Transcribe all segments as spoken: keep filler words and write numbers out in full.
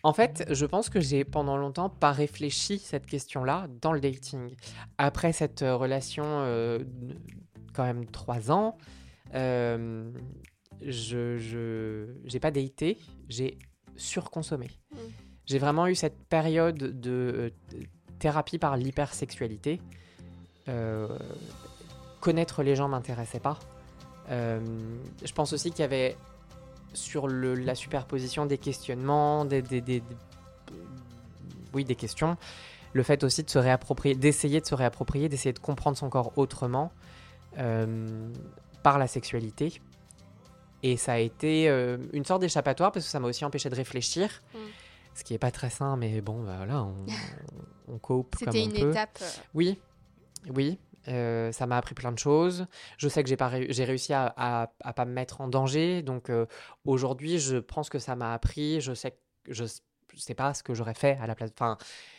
En fait, je pense que j'ai pendant longtemps pas réfléchi cette question-là dans le dating. Après cette euh, relation, euh, n- quand même trois ans, euh, je, je, j'ai pas daté, j'ai surconsommé. Mm. J'ai vraiment eu cette période de euh, thérapie par l'hypersexualité. Euh, Connaître les gens m'intéressait pas. Euh, je pense aussi qu'il y avait sur le, la superposition des questionnements, des, des, des, des- oui, des questions, le fait aussi de se réapproprier, d'essayer de se réapproprier, d'essayer de comprendre son corps autrement euh, par la sexualité. Et ça a été euh, une sorte d'échappatoire parce que ça m'a aussi empêché de réfléchir, Mm. ce qui est pas très sain, mais bon, bah voilà, on, on cope comme C'était on une peut. étape. euh, Oui, oui. Euh, ça m'a appris plein de choses. Je sais que j'ai pas réu- j'ai réussi à, à, à pas me mettre en danger. Donc euh, aujourd'hui, je pense que ça m'a appris. Je sais que je, s- je sais pas ce que j'aurais fait à la place. Enfin,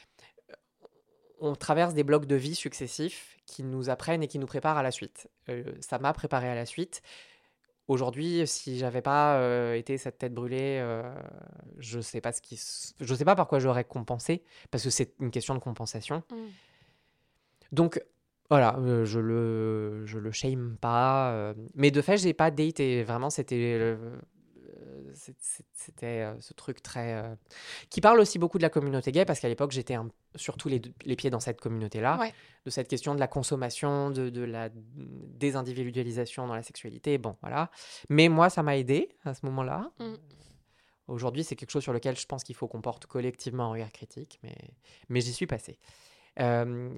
on traverse des blocs de vie successifs qui nous apprennent et qui nous préparent à la suite. Euh, ça m'a préparé à la suite. Aujourd'hui, si j'avais pas euh, été cette tête brûlée, euh, je sais pas ce qui, s- je sais pas par quoi j'aurais compensé, parce que c'est une question de compensation. mm. Donc voilà, euh, je le je le shame pas, euh, mais de fait j'ai pas daté. Vraiment c'était euh, euh, c'est- c'est- c'était euh, ce truc très euh, qui parle aussi beaucoup de la communauté gay parce qu'à l'époque j'étais un- surtout les, deux- les pieds dans cette communauté-là, Ouais. de cette question de la consommation, de, de la désindividualisation dans la sexualité. Bon voilà, mais moi ça m'a aidé à ce moment-là. Mm. Aujourd'hui c'est quelque chose sur lequel je pense qu'il faut qu'on porte collectivement un regard critique, mais mais j'y suis passé. Euh,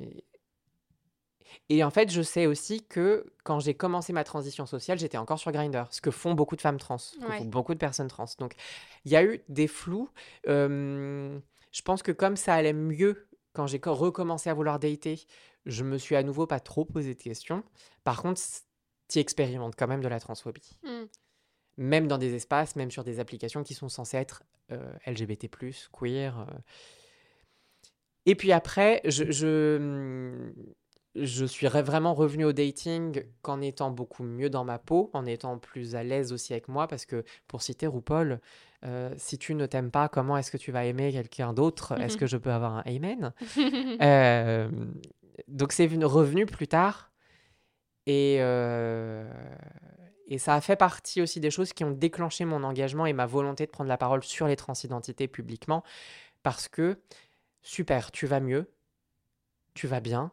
Et en fait, je sais aussi que quand j'ai commencé ma transition sociale, j'étais encore sur Grindr, ce que font beaucoup de femmes trans, ce que font Ouais. beaucoup de personnes trans. Donc, il y a eu des flous. Euh, je pense que comme ça allait mieux quand j'ai co- recommencé à vouloir dater, je me suis à nouveau pas trop posé de questions. Par contre, tu expérimentes quand même de la transphobie. Mm. Même dans des espaces, même sur des applications qui sont censées être euh, L G B T plus, queer. euh. Et puis après, je, je, je suis re- vraiment revenue au dating qu'en étant beaucoup mieux dans ma peau, en étant plus à l'aise aussi avec moi, parce que pour citer RuPaul, euh, si tu ne t'aimes pas, comment est-ce que tu vas aimer quelqu'un d'autre? Est-ce que je peux avoir un amen? Euh, donc c'est venu- revenu plus tard, et, euh, et ça a fait partie aussi des choses qui ont déclenché mon engagement et ma volonté de prendre la parole sur les transidentités publiquement, parce que, super, tu vas mieux, tu vas bien,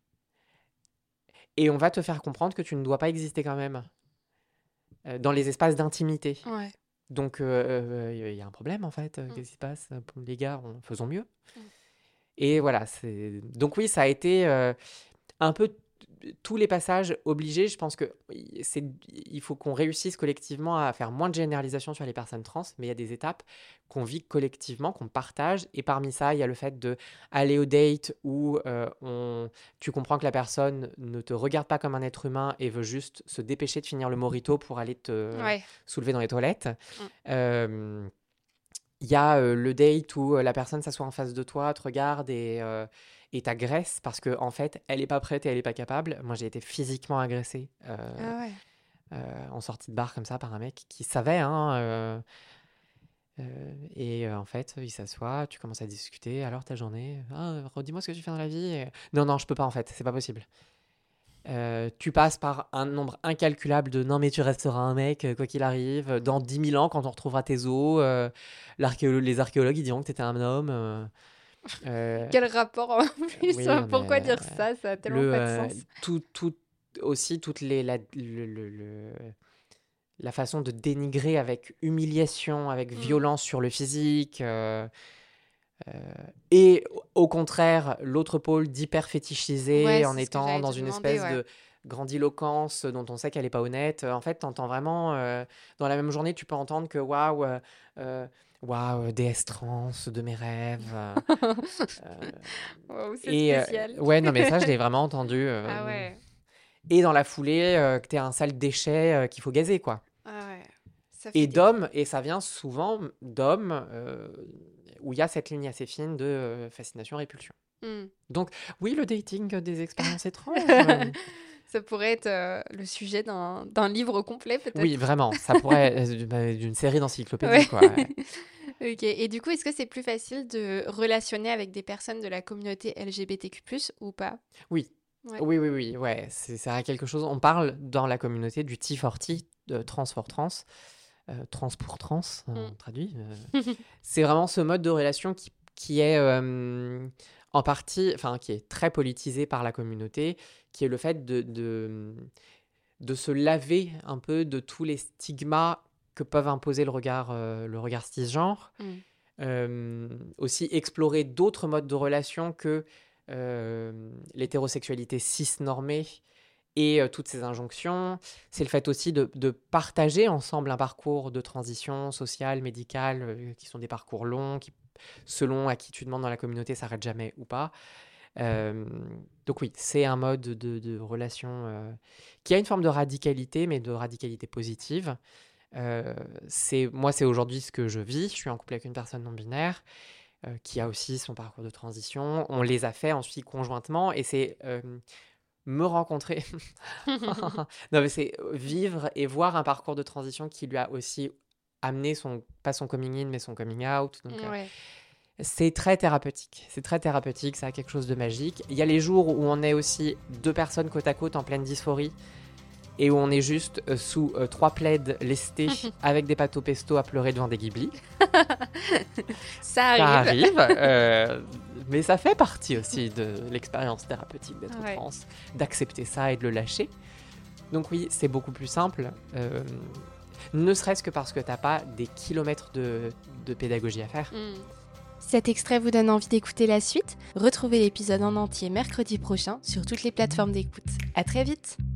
et on va te faire comprendre que tu ne dois pas exister quand même euh, dans les espaces d'intimité. Ouais. Donc, il euh, euh, y a un problème en fait. Euh, Mm. Qu'est-ce qui se passe? Les gars, on- faisons mieux. Mm. Et voilà. c'est- Donc oui, ça a été euh, un peu t- tous les passages obligés. Je pense que i- c'est, il faut qu'on réussisse collectivement à faire moins de généralisation sur les personnes trans, mais il y a des étapes qu'on vit collectivement, qu'on partage. Et parmi ça, il y a le fait de aller au date où euh, on, tu comprends que la personne ne te regarde pas comme un être humain et veut juste se dépêcher de finir le mojito pour aller te Ouais. soulever dans les toilettes. Mm. Euh, il y a euh, le date où euh, la personne s'assoit en face de toi, te regarde et, euh, et t'agresse parce qu'en en fait, elle est pas prête et elle est pas capable. Moi, j'ai été physiquement agressée euh, Ah ouais. euh, en sortie de bar comme ça par un mec qui savait. Hein, euh, euh, et euh, en fait, il s'assoit, tu commences à discuter. Alors ta journée, ah, redis-moi ce que tu fais dans la vie. Et, non, non, je peux pas en fait, c'est pas possible. Euh, tu passes par un nombre incalculable de non mais tu resteras un mec euh, quoi qu'il arrive. Dans dix mille ans quand on retrouvera tes os, euh, l'archéolo- les archéologues ils diront que t'étais un homme. euh, euh, Quel rapport en plus? oui non Pourquoi mais dire ça? Ça a tellement le pas de euh, sens. tout, tout aussi toutes les la, le- le- le- la façon de dénigrer avec humiliation, avec Mm. violence sur le physique. euh, euh, et au contraire, l'autre pôle d'hyper Ouais, fétichiser en c'est ce que étant j'allais dans te une demander, espèce ouais. de grandiloquence dont on sait qu'elle n'est pas honnête. En fait, t'entends vraiment, euh, dans la même journée, tu peux entendre que waouh, euh, euh, waouh, déesse trans de mes rêves. euh, euh, Waouh, c'est et euh, spécial. ouais, non, mais ça, je l'ai vraiment entendu. Ah euh, ouais. et dans la foulée, euh, que t'es un sale déchet euh, qu'il faut gazer, quoi. Ah ouais. Ça Et fait des... d'hommes, et ça vient souvent d'hommes euh, où il y a cette ligne assez fine de euh, fascination-répulsion. Mm. Donc, oui, le dating euh, des expériences étranges. euh, Ça pourrait être euh, le sujet d'un d'un livre complet, Oui, peut-être. vraiment, ça pourrait être d'une d'une série d'encyclopédie, Ouais. quoi. Ouais. Ok. Et du coup, est-ce que c'est plus facile de relationner avec des personnes de la communauté L G B T Q plus, ou pas? Oui. Ouais. Oui, oui, oui, ouais, c'est c'est vrai quelque chose. On parle dans la communauté du T quarante, de trans for trans, euh, trans pour trans, on Mm. traduit. euh. C'est vraiment ce mode de relation qui, qui est euh, en partie, enfin, qui est très politisé par la communauté, qui est le fait de, de, de se laver un peu de tous les stigmas que peuvent imposer le regard, euh, le regard cisgenre. Mm. Euh, aussi explorer d'autres modes de relation que euh, l'hétérosexualité cis-normée et euh, toutes ces injonctions. C'est le fait aussi de, de partager ensemble un parcours de transition sociale, médicale, euh, qui sont des parcours longs, qui, selon à qui tu demandes dans la communauté, s'arrêtent jamais ou pas. Euh, donc oui, c'est un mode de, de relation euh, qui a une forme de radicalité, mais de radicalité positive. Euh, c'est, moi, c'est aujourd'hui ce que je vis. Je suis en couple avec une personne non-binaire euh, qui a aussi son parcours de transition. On les a fait ensuite conjointement et c'est euh, me rencontrer. Non, mais c'est vivre et voir un parcours de transition qui lui a aussi amené son, pas son coming in, mais son coming out. Donc, euh, Ouais. c'est très thérapeutique. C'est très thérapeutique, ça a quelque chose de magique. Il y a les jours où on est aussi deux personnes côte à côte en pleine dysphorie et où on est juste euh, sous euh, trois plaids lestés avec des pâtes au pesto à pleurer devant des Ghibli. Ça Ça arrive. arrive, euh, mais ça fait partie aussi de l'expérience thérapeutique d'être Ouais. trans, d'accepter ça et de le lâcher. Donc oui, c'est beaucoup plus simple, euh, ne serait-ce que parce que t'as pas des kilomètres de, de pédagogie à faire. Mm. Cet extrait vous donne envie d'écouter la suite? Retrouvez l'épisode en entier mercredi prochain sur toutes les plateformes d'écoute. À très vite!